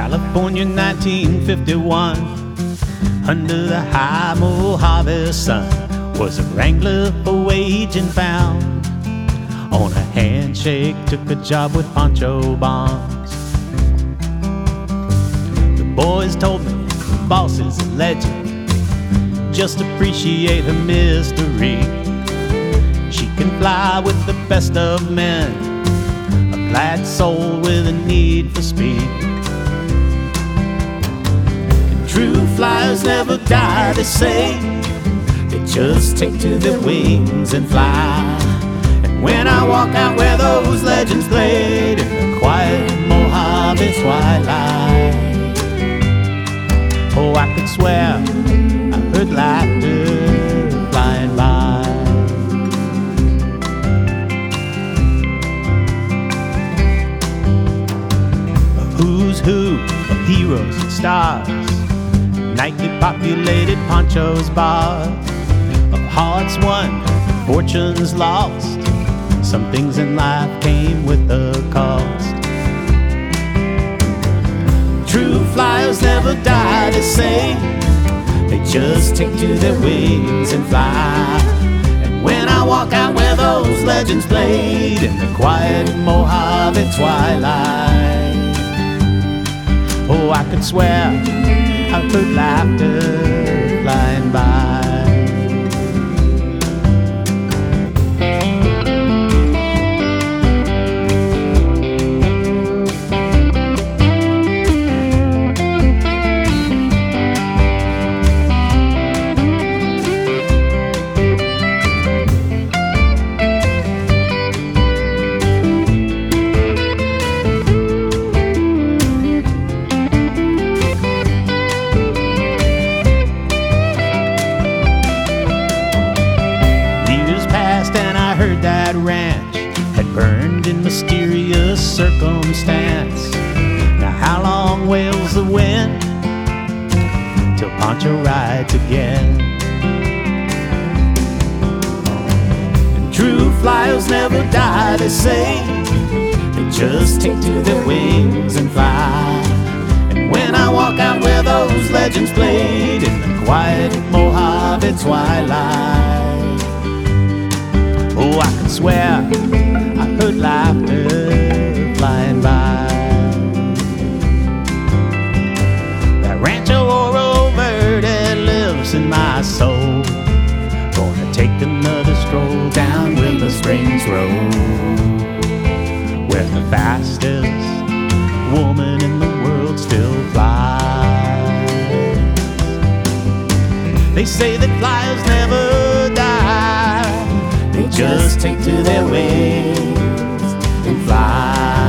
California, 1951. Under the high Mojave sun was a wrangler for wage and found. On a handshake, took a job with Pancho Bonds. The boys told me the boss is a legend. Just appreciate her mystery. She can fly with the best of men, a glad soul with a need for speed. And true flyers never die, they say. They just take to their wings and fly. And when I walk out where those legends played in the quiet Mojave twilight, oh, I could swear I heard laughter flying by. A who's who of heroes and stars, nightly populated Pancho's bar. Of hearts won, fortunes lost, some things in life came with a cost. True flyers never die, they say. They just take to their wings and fly. And when I walk out where those legends played in the quiet Mojave twilight, oh, I could swear I heard laughter flying by. That ranch had burned in mysterious circumstance. Now how long wails the wind till Pancho rides again? And true flyers never die, they say. They just take to their wings and fly. And when I walk out where those legends played in the quiet Mojave twilight, oh, I can swear I heard laughter flying by. That Rancho Oro Verde lives in my soul. Gonna take another stroll down Willow Springs Road, where the fastest woman in the world still flies. They say that flyers never die, they just take to their wings and fly.